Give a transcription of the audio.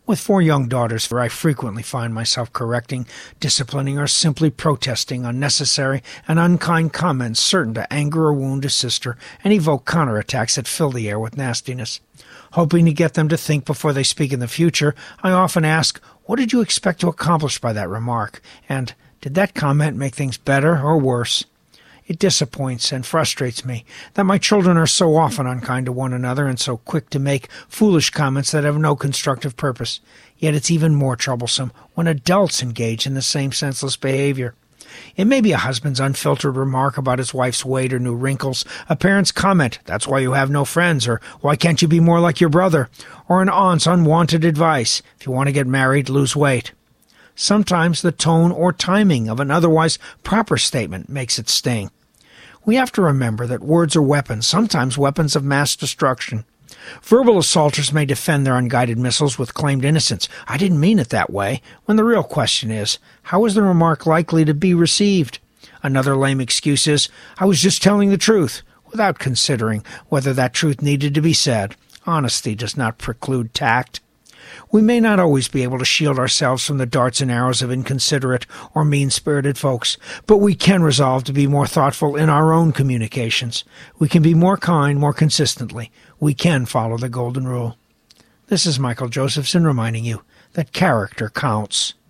With 4 young daughters, I frequently find myself correcting, disciplining, or simply protesting unnecessary and unkind comments certain to anger or wound a sister and evoke counterattacks that fill the air with nastiness. Hoping to get them to think before they speak in the future, I often ask, "What did you expect to accomplish by that remark?" And, "Did that comment make things better or worse?" It disappoints and frustrates me that my children are so often unkind to one another and so quick to make foolish comments that have no constructive purpose. Yet it's even more troublesome when adults engage in the same senseless behavior. It may be a husband's unfiltered remark about his wife's weight or new wrinkles, a parent's comment, "That's why you have no friends," or "Why can't you be more like your brother?" or an aunt's unwanted advice, "If you want to get married, lose weight." Sometimes the tone or timing of an otherwise proper statement makes it sting. We have to remember that words are weapons, sometimes weapons of mass destruction. Verbal assaulters may defend their unguided missiles with claimed innocence. "I didn't mean it that way," when the real question is, how is the remark likely to be received? Another lame excuse is, "I was just telling the truth," without considering whether that truth needed to be said. Honesty does not preclude tact. We may not always be able to shield ourselves from the darts and arrows of inconsiderate or mean-spirited folks, but we can resolve to be more thoughtful in our own communications. We can be more kind more consistently. We can follow the golden rule. This is Michael Josephson reminding you that character counts.